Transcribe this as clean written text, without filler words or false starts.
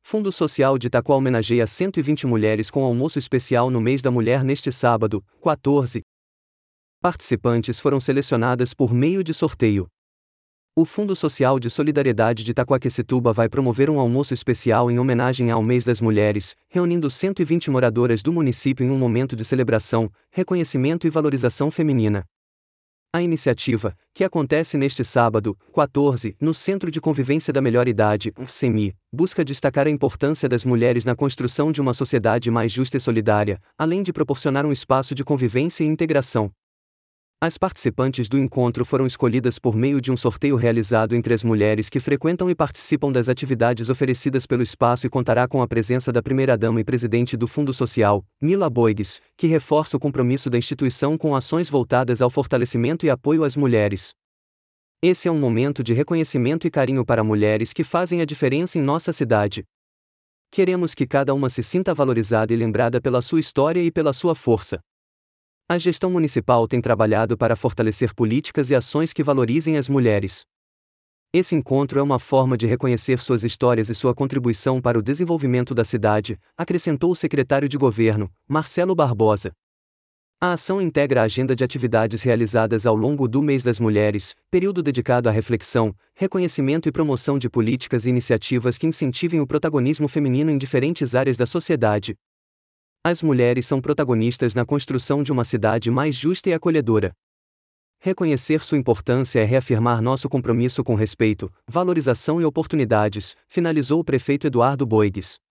Fundo Social de Itaquá homenageia 120 mulheres com almoço especial no mês da mulher neste sábado, 14. Participantes foram selecionadas por meio de sorteio. O Fundo Social de Solidariedade de Itaquaquecetuba vai promover um almoço especial em homenagem ao mês das mulheres, reunindo 120 moradoras do município em um momento de celebração, reconhecimento e valorização feminina. A iniciativa, que acontece neste sábado, 14, no Centro de Convivência da Melhor Idade, CEMI, busca destacar a importância das mulheres na construção de uma sociedade mais justa e solidária, além de proporcionar um espaço de convivência e integração. As participantes do encontro foram escolhidas por meio de um sorteio realizado entre as mulheres que frequentam e participam das atividades oferecidas pelo espaço e contará com a presença da primeira-dama e presidente do Fundo Social, Mila Boigues, que reforça o compromisso da instituição com ações voltadas ao fortalecimento e apoio às mulheres. Esse é um momento de reconhecimento e carinho para mulheres que fazem a diferença em nossa cidade. Queremos que cada uma se sinta valorizada e lembrada pela sua história e pela sua força. A gestão municipal tem trabalhado para fortalecer políticas e ações que valorizem as mulheres. Esse encontro é uma forma de reconhecer suas histórias e sua contribuição para o desenvolvimento da cidade, acrescentou o secretário de Governo, Marcelo Barbosa. A ação integra a agenda de atividades realizadas ao longo do Mês das Mulheres, período dedicado à reflexão, reconhecimento e promoção de políticas e iniciativas que incentivem o protagonismo feminino em diferentes áreas da sociedade. As mulheres são protagonistas na construção de uma cidade mais justa e acolhedora. Reconhecer sua importância é reafirmar nosso compromisso com respeito, valorização e oportunidades, finalizou o prefeito Eduardo Boigues.